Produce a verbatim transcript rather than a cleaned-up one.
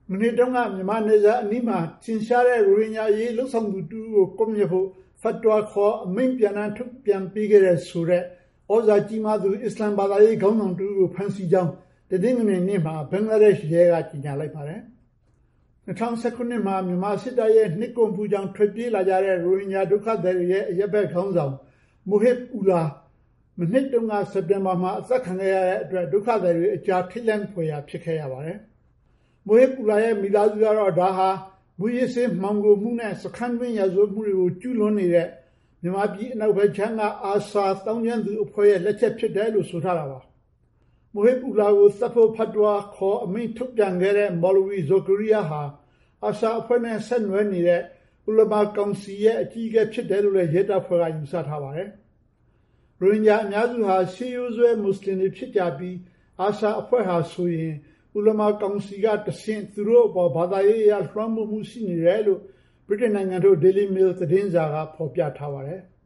မနေ့တုန်းကမြန်မာနယ်စပ်အနီးမှာထင်ရှားတဲ့ရိုဟင်ဂျာအရေးလှုပ်ဆောင်သူတူကိုကွပ်မျက်ဖို့ဖတ်တွာခေါ်အမိန့်ပြန်နှံထုတ်ပြန်ပေးခဲ့တဲ့ဆိုတဲ့ဩဇာကြီးမားသူအစ္စလမ်ဘာသာရေးခေါင်းဆောင်တူကိုဖမ်းဆီးကြောင်းတနင်္ဂနွေနေ့မှာဘင်္ဂလားဒေ့ရှ်ရဲကကြေညာလိုက်ပါတယ်။၂၀၁၇ခုနှစ်မှာမြန်မာစစ်တပ်ရဲ့နှိပ်ကွပ်မှုကြောင့်ထွက်ပြေးလာကြတဲ့ရိုဟင်ဂျာဒုက္ခသည်တွေရဲ့အရက်ဘက်ခေါင်းဆောင်မိုဟစ်အူလာမနှစ်တုန်းကစက်တင်ဘာမှာအသက်ခံခဲ့ရတဲ့အတွက်ဒုက္ခသည်တွေအကြားထိတ်လန့်ဖွယ်ရာဖြစ်ခဲ့ရပါတယ်။မိုဟစ်အူလာရဲ့မိသားစုကတော့ဒါဟာမူရစ်ဆေးမှောင်ခိုမှုနဲ့စခန်းတွင်းရာဇဝတ်မှုတွေကိုကျူးလွန်နေတဲ့မြန်မာပြည်အနောက်ဘက်ခြမ်းကအာဆာတောင်းကျမ်းသူအဖွဲ့ရဲ့လက်ချက်ဖြစ်တယ်လို့ဆိုထားတာပါ။မိုဟစ်အူလာကိုသတ်ဖို့ဖတ်တွာခေါ်အမိန့်ထုတ်ပြန်ခဲ့တဲ့မော်လဝီဇိုကရီယာဟာအာဆာအဖွဲ့နဲ့ဆက်နွယ်နေတဲ့ဥလမာကောင်စီရဲ့အကြီးအကဲဖြစ်တယ်လို့လည်းရဲတပ်ဖွဲ့ကယူဆထားပါတယ်။ရိုဟင်ဂျာအများစုဟာရှေးရိုးစွဲမွတ်စလင်တွေဖြစ်ကြပြီးအာဆာအဖွဲ့ဟာဆိုရင်ဥလမာကောင်စီကတဆင့်သူတို့အပေါ်ဘာသာရေးအရလွှမ်းမိုးမှုရှိနေတယ်လို့ဗြိတိန်နိုင်ငံထုတ် Daily Mail သတင်းစာကဖော်ပြထားပါတယ်။